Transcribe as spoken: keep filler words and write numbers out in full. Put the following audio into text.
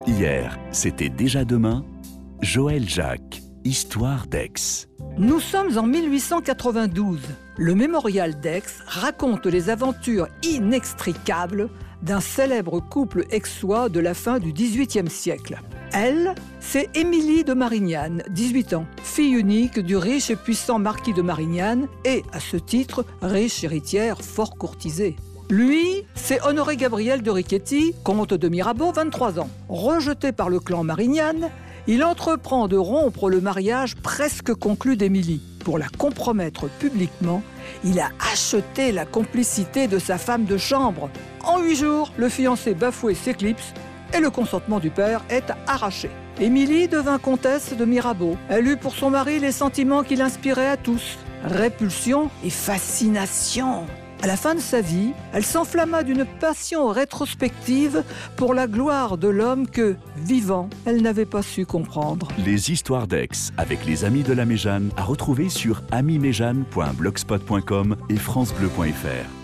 Hier, c'était déjà demain. Joël Jacques, Histoire d'Aix. Nous sommes en mille huit cent quatre-vingt-douze. Le mémorial d'Aix raconte les aventures inextricables d'un célèbre couple aixois de la fin du dix-huitième siècle. Elle, c'est Émilie de Marignane, dix-huit ans, fille unique du riche et puissant marquis de Marignane et, à ce titre, riche héritière fort courtisée. Lui, c'est Honoré Gabriel de Riquetti, comte de Mirabeau, vingt-trois ans. Rejeté par le clan Marignane, il entreprend de rompre le mariage presque conclu d'Émilie. Pour la compromettre publiquement, il a acheté la complicité de sa femme de chambre. En huit jours, le fiancé bafoué s'éclipse et le consentement du père est arraché. Émilie devint comtesse de Mirabeau. Elle eut pour son mari les sentiments qu'il inspirait à tous. Répulsion et fascination. À la fin de sa vie, elle s'enflamma d'une passion rétrospective pour la gloire de l'homme que, vivant, elle n'avait pas su comprendre. Les histoires d'Aix avec les amis de la Méjane à retrouver sur ami méjane point blogspot point com et francebleu point fr.